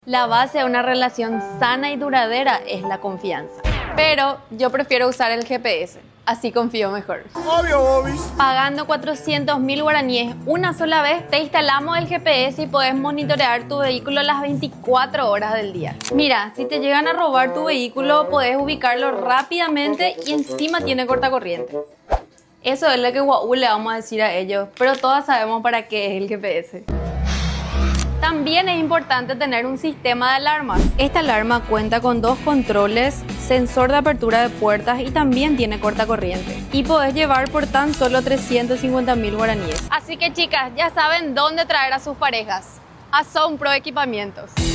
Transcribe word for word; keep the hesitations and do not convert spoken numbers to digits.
La base de una relación sana y duradera es la confianza. Pero yo prefiero usar el G P S, así confío mejor. Obvio, Bobis. Pagando cuatrocientos mil guaraníes una sola vez, te instalamos el G P S y podés monitorear tu vehículo las veinticuatro horas del día. Mira, si te llegan a robar tu vehículo, podés ubicarlo rápidamente y encima tiene cortacorriente. Eso es lo que Wahoo le vamos a decir a ellos, pero todas sabemos para qué es el G P S. También es importante tener un sistema de alarmas. Esta alarma cuenta con dos controles, sensor de apertura de puertas y también tiene cortacorriente. Y podés llevar por tan solo trescientos cincuenta mil guaraníes. Así que chicas, ya saben dónde traer a sus parejas. A Sound Pro Equipamientos.